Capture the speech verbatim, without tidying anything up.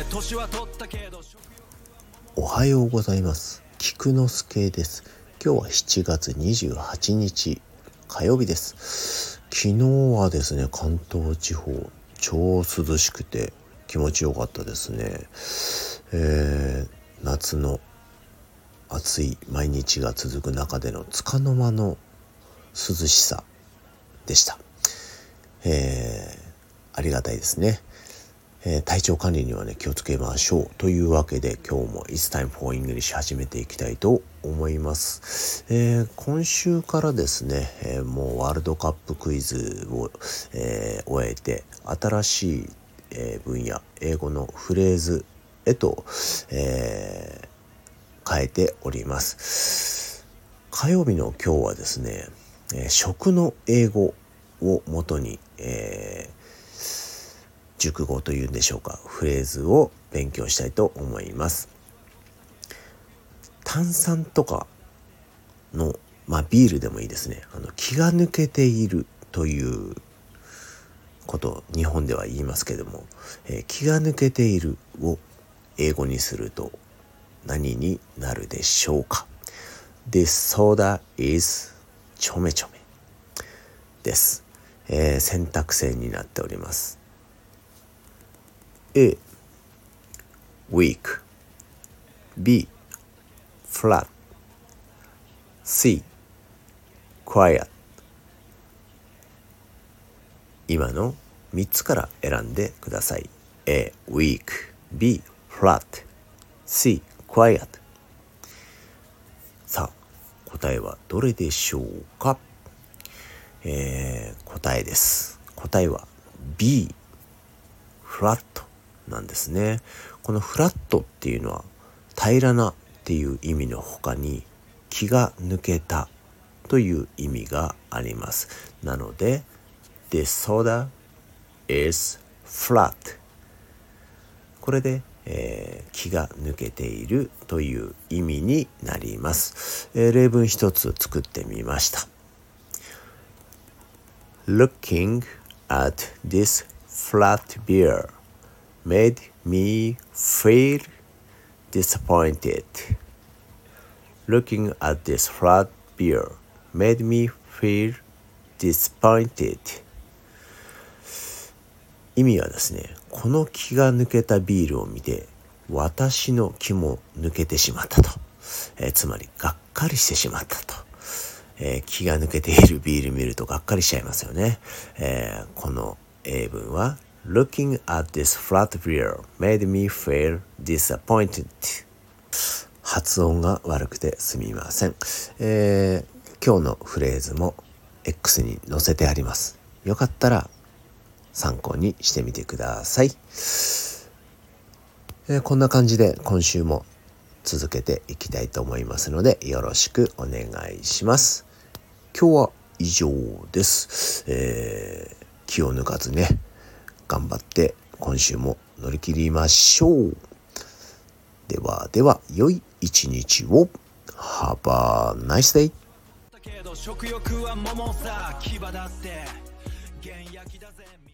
おはようございます。菊之助です。今日はしちがつにじゅうはちにち火曜日です。昨日はですね、関東地方超涼しくて気持ちよかったですね。えー、夏の暑い毎日が続く中での束の間の涼しさでした。えー、ありがたいですね。えー、体調管理にはね気をつけましょうというわけで、今日も It's time for English 始めていきたいと思います。えー、今週からですね、えー、もうワールドカップクイズを、えー、終えて新しい、えー、分野英語のフレーズへと、えー、変えております。火曜日の今日はですね、えー、食の英語を元に、えー熟語というんでしょうか、フレーズを勉強したいと思います。炭酸とかの、まあビールでもいいですね。あの気が抜けているということを日本では言いますけども、えー、気が抜けているを英語にすると何になるでしょうか。 This soda is ちょめちょめです。えー、選択制になっております。A. weak B. flat C. quiet。 今のみっつから選んでください。 A. weak B. flat C. quiet。 さあ答えはどれでしょうか。えー、答えです答えは B. フラットなんですね。このフラットっていうのは平らなっていう意味の他に気が抜けたという意味があります。なので The soda is flat。 これで、えー、気が抜けているという意味になります。えー、例文一つ作ってみました。 Looking at this flat beer made me feel disappointed. Looking at this flat beer made me feel disappointed。 意味はですね、この気が抜けたビールを見て私の気も抜けてしまったと、えー、つまりがっかりしてしまったと。えー、気が抜けているビール見るとがっかりしちゃいますよね。えー、この英文はLooking at this flat beer made me feel disappointed。 発音が悪くてすみません。えー、今日のフレーズも X に載せてあります。よかったら参考にしてみてください。えー、こんな感じで今週も続けていきたいと思いますのでよろしくお願いします。今日は以上です。えー、気を抜かずね頑張って今週も乗り切りましょう。ではでは良い一日を。Have a nice day。食欲は桃さ牙だって原焼きだぜ